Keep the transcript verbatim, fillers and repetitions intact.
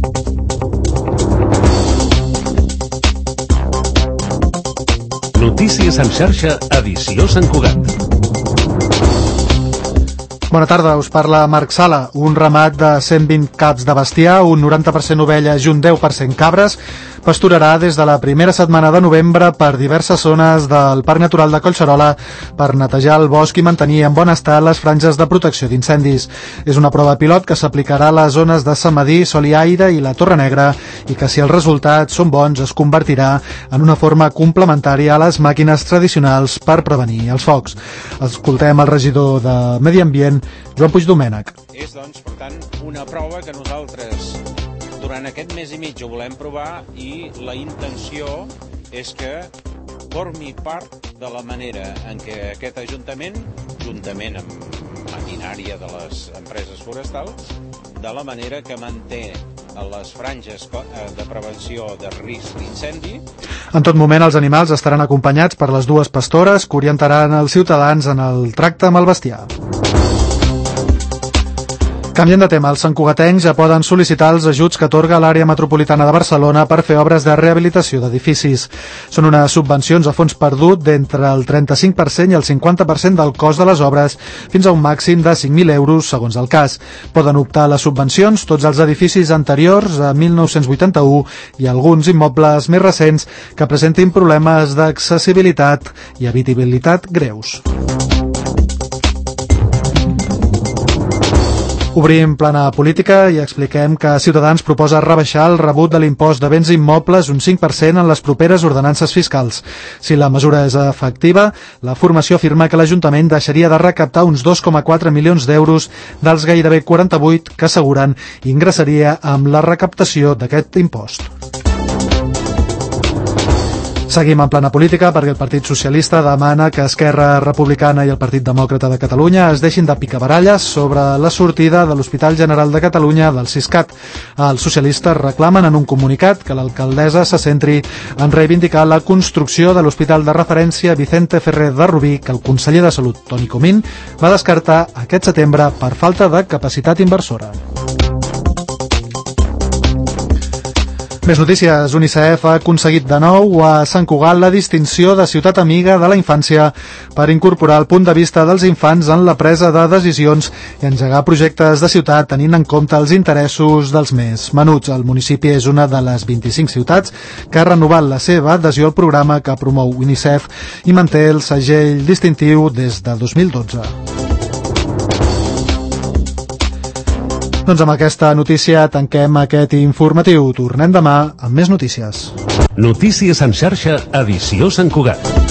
Notícies en xarxa, edició Sant Cugat. Bona tarda, us parla Marc Sala. Un ramat de cent vint caps de bestiar, un noranta per cent ovelles i un deu per cent cabres pasturarà des de la primera setmana de novembre per diverses zones del Parc Natural de Collserola per netejar el bosc i mantenir en bon estat les franges de protecció d'incendis. És una prova pilot que s'aplicarà a les zones de Sant Medir, Sol i Aire i la Torre Negra i que, si els resultats són bons, es convertirà en una forma complementària a les màquines tradicionals per prevenir els focs. Escoltem el regidor de Medi Ambient, Joan Puigdomènech. És, doncs, per tant, una prova que nosaltres durant aquest mes i mig ho volem provar i la intenció és que formi part de la manera en què aquest Ajuntament, juntament amb maquinària de les empreses forestals, de la manera que manté les franges de prevenció de risc d'incendi. En tot moment, els animals estaran acompanyats per les dues pastores que orientaran els ciutadans en el tracte amb el bestiar. Canviant de tema, els santcugatencs ja poden sol·licitar els ajuts que atorga l'àrea metropolitana de Barcelona per fer obres de rehabilitació d'edificis. Són unes subvencions a fons perdut d'entre el trenta-cinc per cent i el cinquanta per cent del cost de les obres, fins a un màxim de cinc mil euros, segons el cas. Poden optar a les subvencions tots els edificis anteriors a mil nou-cents vuitanta-u i alguns immobles més recents que presentin problemes d'accessibilitat i habitabilitat greus. Obrim plana política i expliquem que Ciutadans proposa rebaixar el rebut de l'impost de béns immobles un cinc per cent en les properes ordenances fiscals. Si la mesura és efectiva, la formació afirma que l'Ajuntament deixaria de recaptar uns dos coma quatre milions d'euros dels gairebé quaranta-vuit que asseguren ingressaria amb la recaptació d'aquest impost. Seguim en plana política perquè el Partit Socialista demana que Esquerra Republicana i el Partit Demòcrata de Catalunya es deixin de picabaralles sobre la sortida de l'Hospital General de Catalunya del Siscat. Els socialistes reclamen en un comunicat que l'alcaldessa se centri en reivindicar la construcció de l'Hospital de referència Vicente Ferrer de Rubí, que el conseller de Salut, Toni Comín, va descartar aquest setembre per falta de capacitat inversora. Més notícies. UNICEF ha aconseguit de nou a Sant Cugat la distinció de ciutat amiga de la infància per incorporar el punt de vista dels infants en la presa de decisions i engegar projectes de ciutat tenint en compte els interessos dels més menuts. El municipi és una de les vint-i-cinc ciutats que ha renovat la seva adhesió al programa que promou UNICEF i manté el segell distintiu des de dos mil dotze. Doncs amb aquesta notícia tanquem aquest informatiu. Tornem demà amb més notícies. Notícies en xarxa, edició Sant Cugat.